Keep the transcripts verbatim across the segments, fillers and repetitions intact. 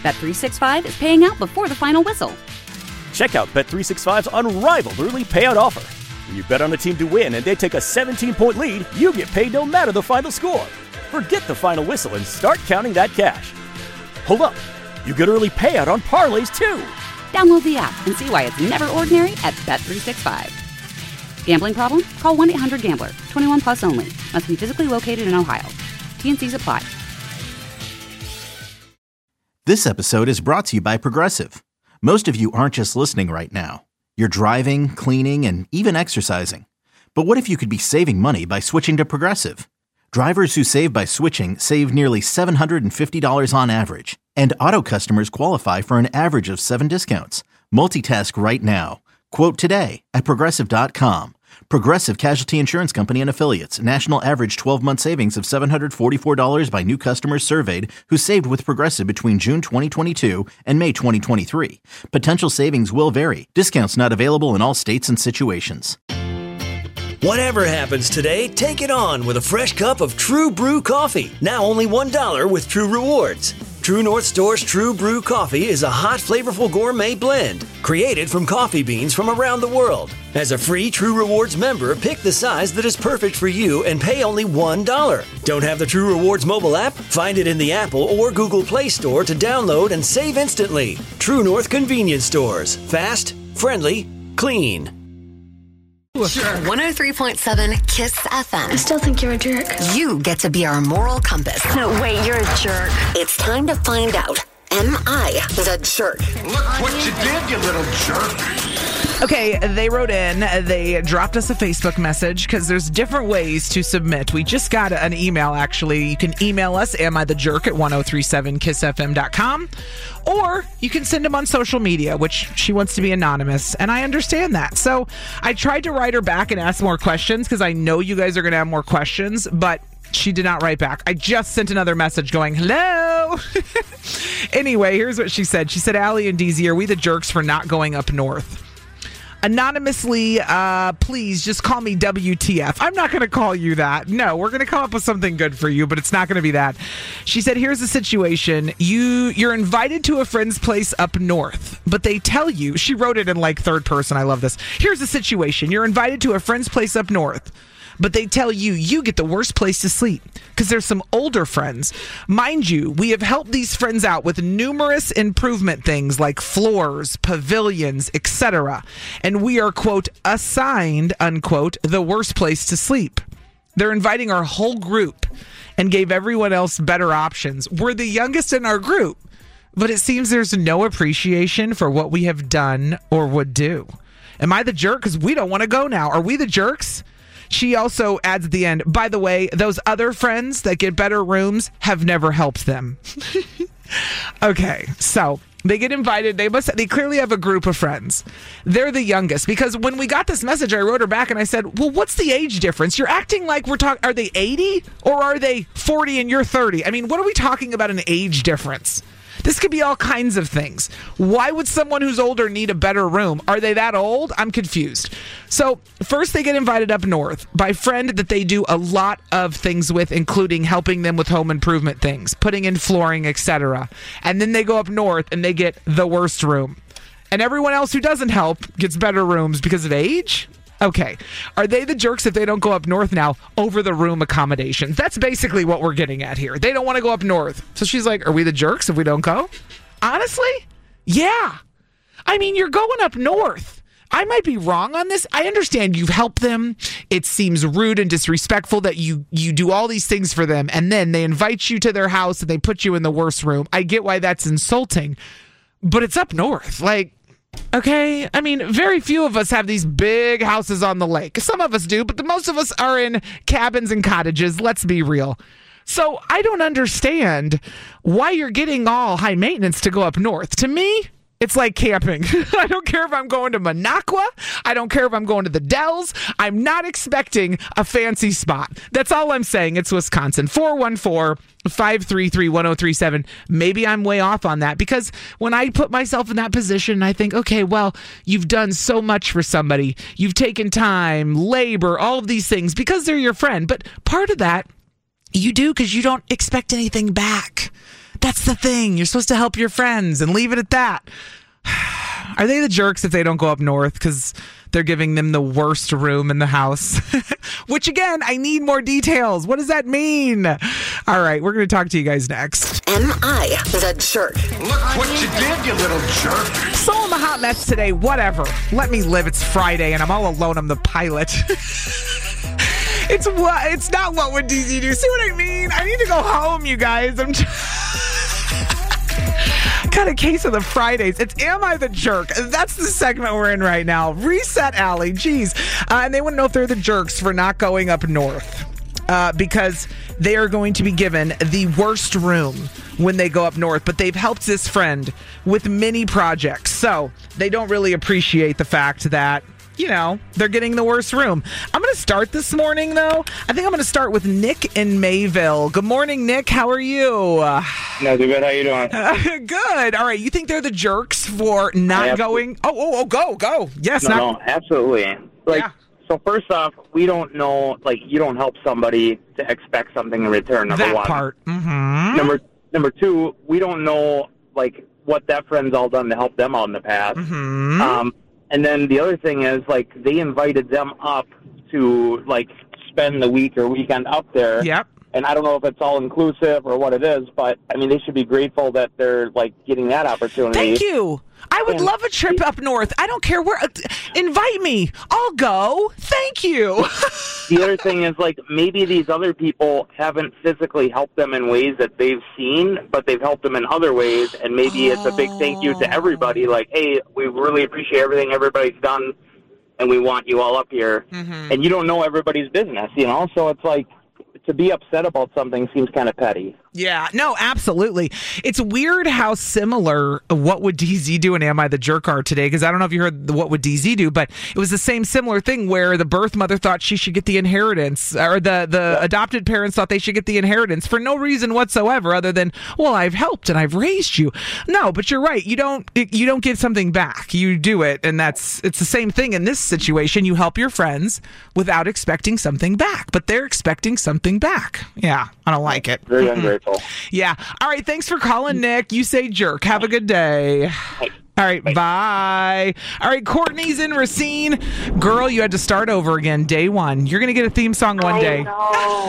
Bet three sixty-five is paying out before the final whistle. Check out Bet three sixty-five's unrivaled early payout offer. When you bet on a team to win and they take a seventeen-point lead, you get paid no matter the final score. Forget the final whistle and start counting that cash. Hold up. You get early payout on parlays, too. Download the app and see why it's never ordinary at Bet three sixty-five. Gambling problem? Call one eight hundred gambler. twenty-one plus only. Must be physically located in Ohio. T and C's apply. This episode is brought to you by Progressive. Most of you aren't just listening right now. You're driving, cleaning, and even exercising. But what if you could be saving money by switching to Progressive? Drivers who save by switching save nearly seven hundred fifty dollars on average. And auto customers qualify for an average of seven discounts. Multitask right now. Quote today at Progressive dot com. Progressive Casualty Insurance Company and Affiliates. National average twelve-month savings of seven hundred forty-four dollars by new customers surveyed who saved with Progressive between June twenty twenty-two and May twenty twenty-three. Potential savings will vary. Discounts not available in all states and situations. Whatever happens today, take it on with a fresh cup of True Brew coffee. Now only one dollar with True Rewards. True North Store's True Brew coffee is a hot, flavorful gourmet blend created from coffee beans from around the world. As a free True Rewards member, pick the size that is perfect for you and pay only one dollar. Don't have the True Rewards mobile app? Find it in the Apple or Google Play Store to download and save instantly. True North Convenience Stores. Fast, friendly, clean. one oh three point seven KISS F M. I still think you're a jerk. You get to be our moral compass. No, wait, you're a jerk. It's time to find out, am I the jerk? Look what you did, you little jerk. Okay, they wrote in, they dropped us a Facebook message because there's different ways to submit. We just got an email, actually. You can email us, am I the jerk, at ten thirty-seven kiss f m dot com. Or you can send them on social media, which she wants to be anonymous, and I understand that. So I tried to write her back and ask more questions because I know you guys are going to have more questions, but she did not write back. I just sent another message going, hello. Anyway, here's what she said. She said, Allie and D Z, are we the jerks for not going up north? Anonymously, uh, please just call me W T F. I'm not going to call you that. No, we're going to come up with something good for you, but it's not going to be that. She said, here's the situation. You, you're invited to a friend's place up north, but they tell you, she wrote it in like third person. I love this. Here's the situation. You're invited to a friend's place up north, but they tell you you get the worst place to sleep because there's some older friends. Mind you, we have helped these friends out with numerous improvement things like floors, pavilions, et cetera. And we are, quote, assigned, unquote, the worst place to sleep. They're inviting our whole group and gave everyone else better options. We're the youngest in our group, but it seems there's no appreciation for what we have done or would do. Am I the jerk? Because we don't want to go now. Are we the jerks? She also adds at the end, by the way, those other friends that get better rooms have never helped them. Okay, so they get invited. They must. They clearly have a group of friends. They're the youngest because when we got this message, I wrote her back and I said, well, what's the age difference? You're acting like we're talking, are they eighty or are they forty and you're thirty? I mean, what are we talking about an age difference? This could be all kinds of things. Why would someone who's older need a better room? Are they that old? I'm confused. So first they get invited up north by a friend that they do a lot of things with, including helping them with home improvement things, putting in flooring, et cetera. And then they go up north and they get the worst room. And everyone else who doesn't help gets better rooms because of age? Okay. Are they the jerks if they don't go up north now over the room accommodations? That's basically what we're getting at here. They don't want to go up north. So she's like, are we the jerks if we don't go? Honestly? Yeah. I mean, you're going up north. I might be wrong on this. I understand you've helped them. It seems rude and disrespectful that you, you do all these things for them and then they invite you to their house and they put you in the worst room. I get why that's insulting, but it's up north. Like, okay, I mean, very few of us have these big houses on the lake. Some of us do, but the most of us are in cabins and cottages. Let's be real. So I don't understand why you're getting all high maintenance to go up north. To me, it's like camping. I don't care if I'm going to Minocqua. I don't care if I'm going to the Dells. I'm not expecting a fancy spot. That's all I'm saying. It's Wisconsin. four one four, five three three, one oh three seven. Maybe I'm way off on that because when I put myself in that position, I think, okay, well, you've done so much for somebody. You've taken time, labor, all of these things because they're your friend. But part of that you do because you don't expect anything back. That's the thing. You're supposed to help your friends and leave it at that. Are they the jerks if they don't go up north because they're giving them the worst room in the house? Which, again, I need more details. What does that mean? All right, we're going to talk to you guys next. Am I the jerk? Look what you did, you little jerk. So I'm a hot mess today. Whatever. Let me live. It's Friday, and I'm all alone. I'm the pilot. It's what? It's not what would D Z do. See what I mean? I need to go home, you guys. I'm just... Got a case of the Fridays. It's Am I the Jerk? That's the segment we're in right now. Reset Alley. Jeez. Uh, and they want to know if they're the jerks for not going up north. Uh, because they are going to be given the worst room when they go up north. But they've helped this friend with many projects. So they don't really appreciate the fact that, you know, they're getting the worst room. I'm going to start this morning, though. I think I'm going to start with Nick in Mayville. Good morning, Nick. How are you? Not too good. How you doing? Uh, good. All right. You think they're the jerks for not going? Oh, oh, oh, go, go. Yes. No, not... no, absolutely. Like, yeah. So first off, we don't know, like, you don't help somebody to expect something in return, number that one. part. Mm-hmm. Number, number two, we don't know, like, what that friend's all done to help them out in the past. Mm-hmm. Um, And then the other thing is, like, they invited them up to, like, spend the week or weekend up there. Yep. And I don't know if it's all inclusive or what it is, but, I mean, they should be grateful that they're, like, getting that opportunity. Thank you. I would And- love a trip up north. I don't care where. Uh, invite me. I'll go. Thank you. The other thing is, like, maybe these other people haven't physically helped them in ways that they've seen, but they've helped them in other ways, and maybe it's a big thank you to everybody, like, hey, we really appreciate everything everybody's done, and we want you all up here. Mm-hmm. And you don't know everybody's business, you know? So it's like, to be upset about something seems kind of petty. Yeah, no, absolutely. It's weird how similar What Would D Z Do and Am I the Jerk are today, because I don't know if you heard the What Would D Z Do, but it was the same similar thing where the birth mother thought she should get the inheritance, or the, the yeah. adopted parents thought they should get the inheritance for no reason whatsoever other than, well, I've helped and I've raised you. No, but you're right. You don't you don't get something back. You do it, and that's it's the same thing in this situation. You help your friends without expecting something back, but they're expecting something back. Yeah, I don't like it. Very ungrateful. Yeah. All right. Thanks for calling, Nick. You say jerk. Have a good day. Bye. All right. Bye. bye. All right. Courtney's in Racine. Girl, you had to start over again. Day one. You're going to get a theme song one I day. know.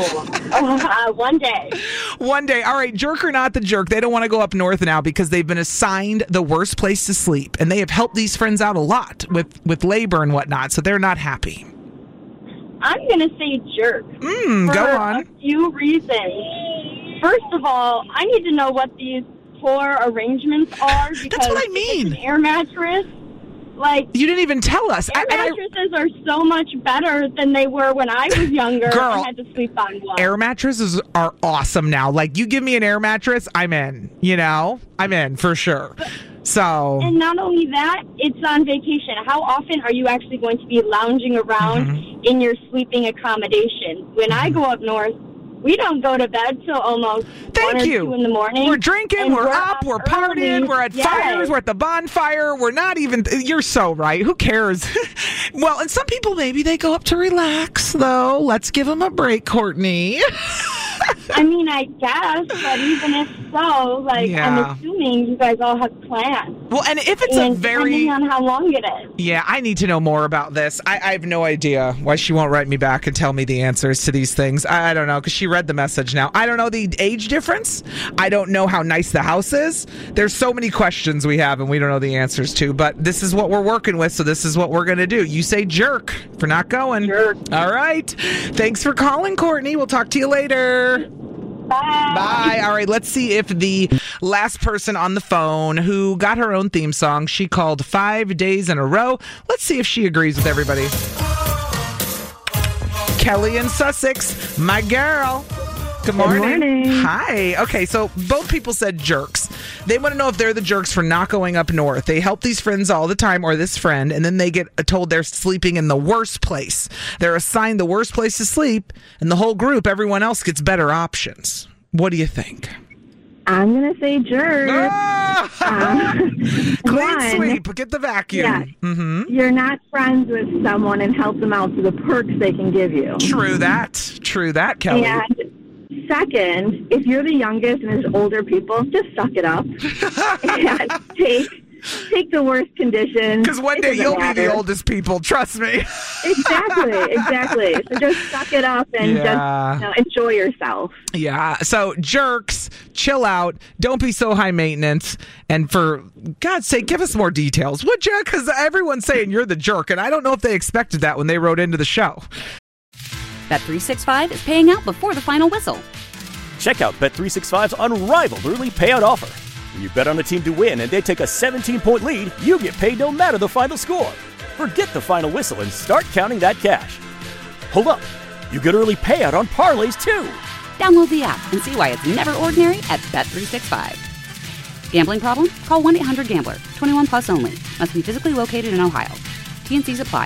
uh, one day. One day. All right. Jerk or not the jerk. They don't want to go up north now because they've been assigned the worst place to sleep. And they have helped these friends out a lot with, with labor and whatnot. So they're not happy. I'm going to say jerk. Mm, for go on. a few reasons. First of all, I need to know what these poor arrangements are. Because That's what I mean. It's an air mattress. Like, you didn't even tell us. Air I, mattresses I, are so much better than they were when I was younger. Girl, I had to sleep on one. Air mattresses are awesome now. Like, you give me an air mattress, I'm in. You know? I'm in, for sure. So. And not only that, it's on vacation. How often are you actually going to be lounging around mm-hmm. in your sleeping accommodation? When mm-hmm. I go up north, we don't go to bed till almost Thank one or you. two in the morning. We're drinking, we're, we're up, we're partying, early. we're at yes. fires, we're at the bonfire. We're not even, you're so right. Who cares? Well, and some people, maybe they go up to relax, though. Let's give them a break, Courtney. I mean, I guess, but even if so, like, yeah. I'm assuming you guys all have plans. Well, and if it's and a very... depending on how long it is. Yeah, I need to know more about this. I, I have no idea why she won't write me back and tell me the answers to these things. I, I don't know, because she read the message now. I don't know the age difference. I don't know how nice the house is. There's so many questions we have and we don't know the answers to, but this is what we're working with, so this is what we're going to do. You say jerk for not going. Jerk. All right. Thanks for calling, Courtney. We'll talk to you later. Bye. Bye. All right, let's see if the last person on the phone who got her own theme song, she called five days in a row. Let's see if she agrees with everybody. Kelly in Sussex, my girl. Good morning. Good morning. Hi. Okay, so both people said jerks. They want to know if they're the jerks for not going up north. They help these friends all the time, or this friend, and then they get told they're sleeping in the worst place. They're assigned the worst place to sleep, and the whole group, everyone else gets better options. What do you think? I'm going to say jerk. Ah! Um, Clean one, sweep. Get the vacuum. Yeah, mm-hmm. You're not friends with someone and help them out to the perks they can give you. True that. True that, Kelly. And second, if you're the youngest and there's older people, just suck it up and take take the worst conditions. Because one day you'll matter. be the oldest people, trust me. Exactly, exactly. So just suck it up and Yeah. just you know, enjoy yourself. Yeah. So, jerks, chill out. Don't be so high maintenance. And for God's sake, give us more details, would you? Because everyone's saying you're the jerk, and I don't know if they expected that when they wrote into the show. Bet three sixty-five is paying out before the final whistle. Check out Bet three sixty-five's unrivaled early payout offer. When you bet on a team to win and they take a seventeen-point lead, you get paid no matter the final score. Forget the final whistle and start counting that cash. Hold up. You get early payout on parlays, too. Download the app and see why it's never ordinary at Bet three sixty-five. Gambling problem? Call one eight hundred gambler. twenty-one plus only. Must be physically located in Ohio. T N Cs apply.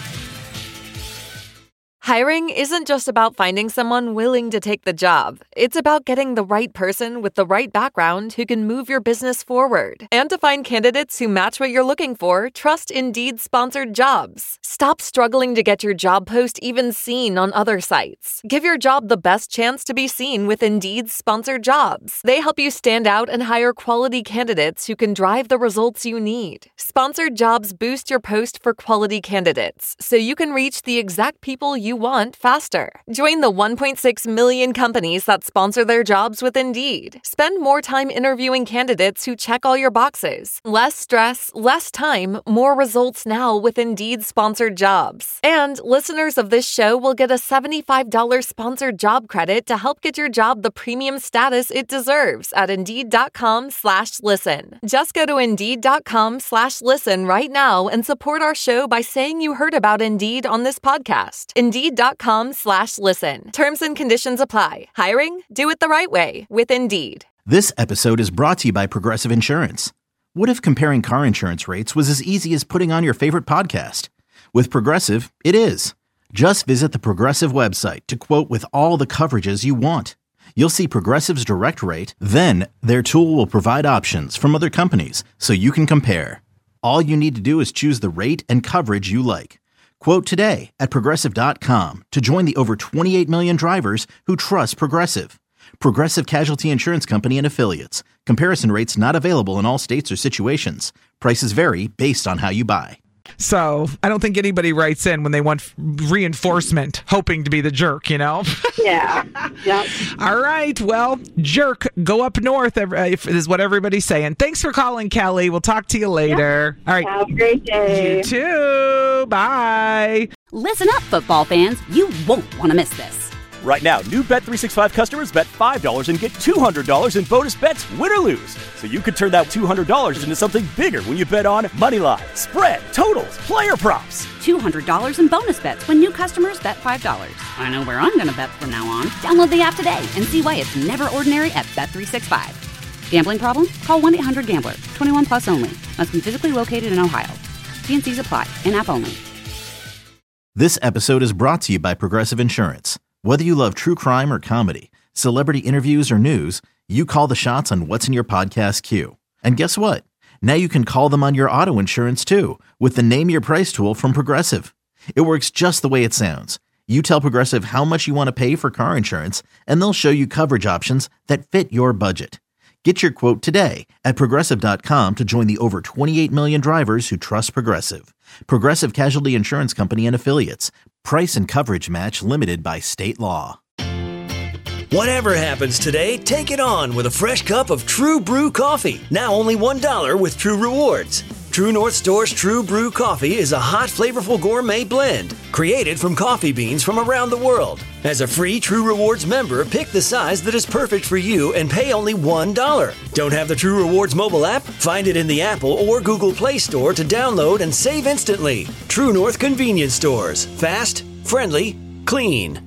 Hiring isn't just about finding someone willing to take the job. It's about getting the right person with the right background who can move your business forward. And to find candidates who match what you're looking for, trust Indeed-sponsored jobs. Stop struggling to get your job post even seen on other sites. Give your job the best chance to be seen with Indeed-sponsored jobs. They help you stand out and hire quality candidates who can drive the results you need. Sponsored jobs boost your post for quality candidates, so you can reach the exact people you want faster. Join the one point six million companies that sponsor their jobs with Indeed. Spend more time interviewing candidates who check all your boxes. Less stress, less time, more results now with Indeed-sponsored jobs. And listeners of this show will get a seventy-five dollars sponsored job credit to help get your job the premium status it deserves at Indeed.com slash listen. Just go to Indeed.com slash listen right now and support our show by saying you heard about Indeed on this podcast. Indeed.com slash listen. Terms and conditions apply. Hiring? Do it the right way with Indeed. This episode is brought to you by Progressive Insurance. What if comparing car insurance rates was as easy as putting on your favorite podcast? With Progressive, it is. Just visit the Progressive website to quote with all the coverages you want. You'll see Progressive's direct rate, then their tool will provide options from other companies so you can compare. All you need to do is choose the rate and coverage you like. Quote today at Progressive dot com to join the over twenty-eight million drivers who trust Progressive. Progressive Casualty Insurance Company and Affiliates. Comparison rates not available in all states or situations. Prices vary based on how you buy. So I don't think anybody writes in when they want reinforcement, hoping to be the jerk, you know? Yeah. Yep. All right. Well, jerk, go up north, is what everybody's saying. Thanks for calling, Kelly. We'll talk to you later. Yep. All right. Have a great day. You too. Bye. Listen up, football fans. You won't want to miss this. Right now, new Bet three sixty-five customers bet five dollars and get two hundred dollars in bonus bets, win or lose. So you could turn that two hundred dollars into something bigger when you bet on moneyline, spread, totals, player props. two hundred dollars in bonus bets when new customers bet five dollars. I know where I'm going to bet from now on. Download the app today and see why it's never ordinary at Bet three sixty-five. Gambling problem? Call one eight hundred gambler. twenty-one plus only. Must be physically located in Ohio. T N Cs apply. In-app only. This episode is brought to you by Progressive Insurance. Whether you love true crime or comedy, celebrity interviews or news, you call the shots on what's in your podcast queue. And guess what? Now you can call them on your auto insurance too with the Name Your Price tool from Progressive. It works just the way it sounds. You tell Progressive how much you want to pay for car insurance, and they'll show you coverage options that fit your budget. Get your quote today at Progressive dot com to join the over twenty-eight million drivers who trust Progressive. Progressive Casualty Insurance Company and Affiliates. Price and coverage match limited by state law. Whatever happens today, take it on with a fresh cup of True Brew coffee. Now only one dollar with True Rewards. True North Store's True Brew coffee is a hot, flavorful gourmet blend created from coffee beans from around the world. As a free True Rewards member, pick the size that is perfect for you and pay only one dollar. Don't have the True Rewards mobile app? Find it in the Apple or Google Play Store to download and save instantly. True North Convenience Stores. Fast, friendly, clean.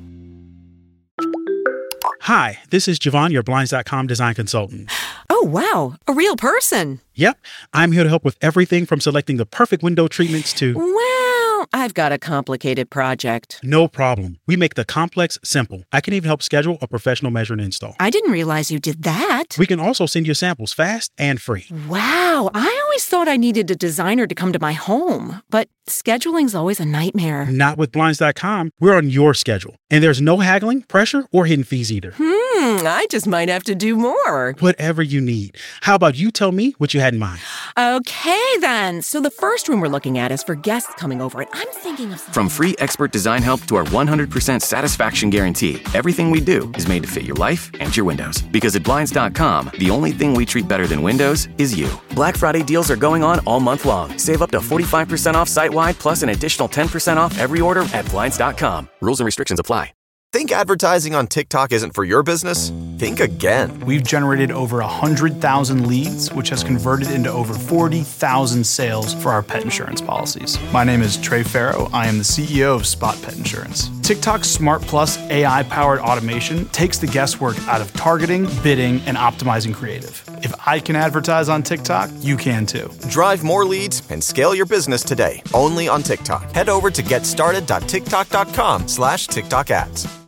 Hi, this is Javon, your Blinds dot com design consultant. Oh, wow. A real person. Yep. I'm here to help with everything from selecting the perfect window treatments to... Wow. I've got a complicated project. No problem. We make the complex simple. I can even help schedule a professional measure and install. I didn't realize you did that. We can also send you samples fast and free. Wow. I always thought I needed a designer to come to my home, but scheduling's always a nightmare. Not with Blinds dot com. We're on your schedule. And there's no haggling, pressure, or hidden fees either. Hmm, I just might have to do more. Whatever you need. How about you tell me what you had in mind? Okay, then. So the first room we're looking at is for guests coming over, and I'm thinking of... From free expert design help to our one hundred percent satisfaction guarantee, everything we do is made to fit your life and your windows. Because at Blinds dot com, the only thing we treat better than windows is you. Black Friday deals are going on all month long. Save up to forty-five percent off site-wide, plus an additional ten percent off every order at Blinds dot com. Rules and restrictions apply. Think advertising on TikTok isn't for your business? Think again. We've generated over one hundred thousand leads, which has converted into over forty thousand sales for our pet insurance policies. My name is Trey Farrow. I am the C E O of Spot Pet Insurance. TikTok's Smart Plus A I-powered automation takes the guesswork out of targeting, bidding, and optimizing creative. If I can advertise on TikTok, you can too. Drive more leads and scale your business today, only on TikTok. Head over to getstarted dot tiktok dot com slash TikTok ads.